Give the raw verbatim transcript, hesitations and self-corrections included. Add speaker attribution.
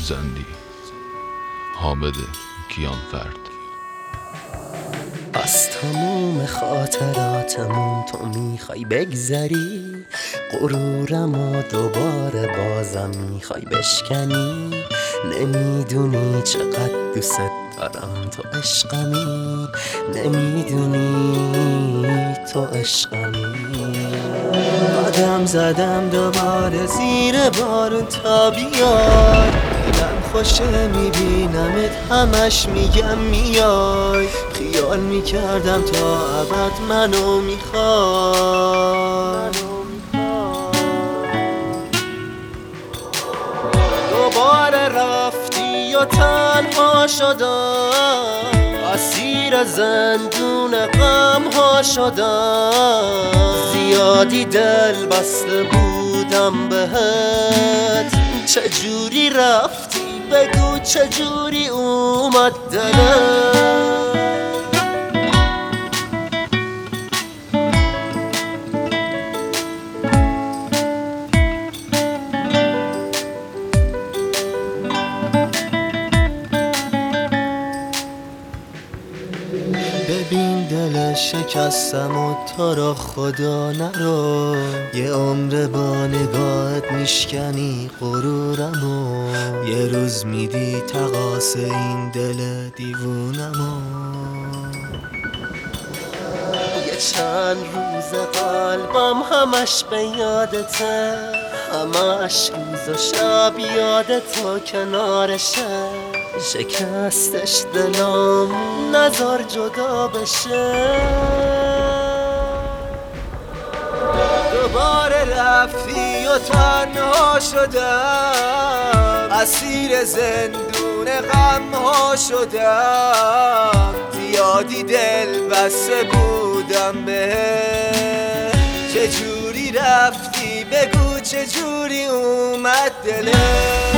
Speaker 1: زندی. حامد کیانفرد.
Speaker 2: از تموم خاطراتمون تو میخوای بگذری، غرورم و دوباره بازم میخوای بشکنی. نمیدونی چقدر دوست دارم، تو عشقمی، نمیدونی تو عشقمی. قدم زدم دوباره زیر بارون تا بیای، دلم خوشه میبینمت همش میگم میای. خیال میکردم تا ابد منو میخوای. دوباره رفتی و تنها شدم، اسیر زندون غم ها شدم. زیادی دل بسته بودم بهت، چجوری رفتی بگو، چجوری اومد دلت. ببین دل شکستم و تو را خدا نرو، یه عمر با نگاهت میشکنی غرورمو. یه روز میدی تقاس این دل دیوونمو. یه چند روز قلبم همش به یادته، همش روز و شب یادت تو کنارشه. شکستش دلم نذار جدا بشه. دوباره رفتی و تنها شدم، اسیر زندون غم ها شدم. زیادی دل بسته بودم بهت، چجوری رفتی بگو، چجوری اومد دلت.